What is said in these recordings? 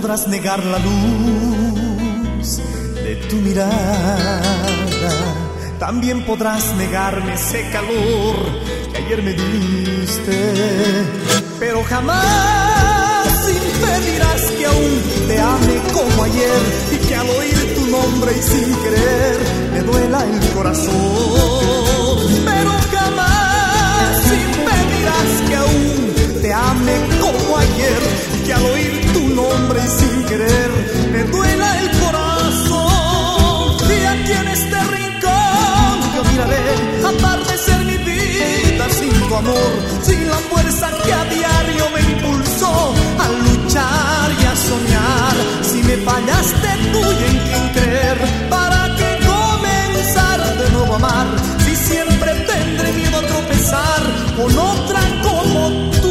podrás negar la luz de tu mirada, también podrás negarme ese calor que ayer me diste, pero jamás impedirás que aún te ame como ayer y que al oír tu nombre y sin querer me duela el corazón. Pero jamás impedirás que aún te ame como ayer y que al oír tu nombre y sin querer me duela el corazón. Y aquí en este rincón yo miraré atardecer mi vida sin tu amor, sin la fuerza que a diario me impulsó a luchar y a soñar. Si me fallaste tú y en quién creer, ¿para qué comenzar de nuevo a amar? Si siempre tendré miedo a tropezar con otra como tú.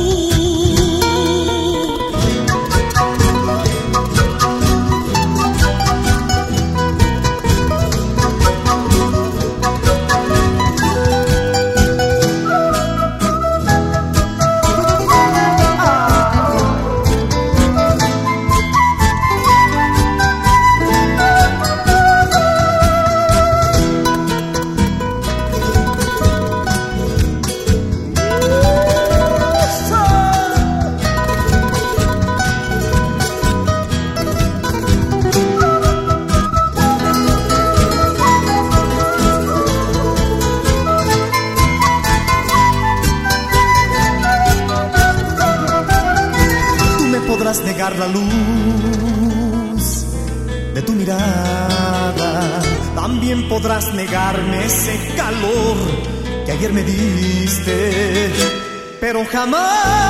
Podrás negar la luz de tu mirada, también podrás negarme ese calor que ayer me diste, pero jamás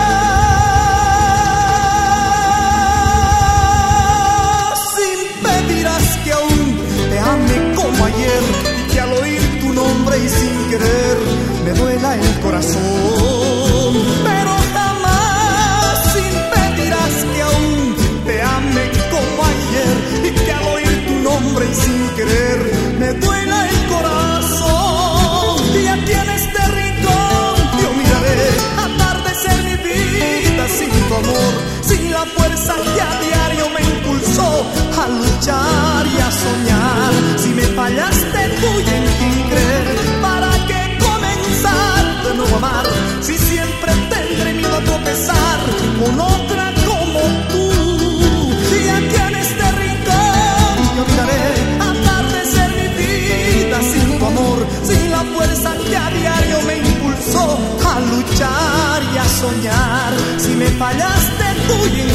impedirás que aún te ame como ayer y que al oír tu nombre y sin querer me duela el corazón. Pero que aún te ame como ayer y que al oír tu nombre y sin querer me duela el corazón. Y aquí en este rincón yo miraré atardecer mi vida sin tu amor, sin la fuerza que a diario me impulsó a luchar y a soñar. Si me fallaste tú y en quién creer, ¿para qué comenzar de nuevo a amar? Si siempre tendré miedo a tropezar con otra como tú. Y aquí en este rincón yo miraré atardecer mi vida sin tu amor, sin la fuerza que a diario me impulsó a luchar y a soñar. Si me fallaste tú y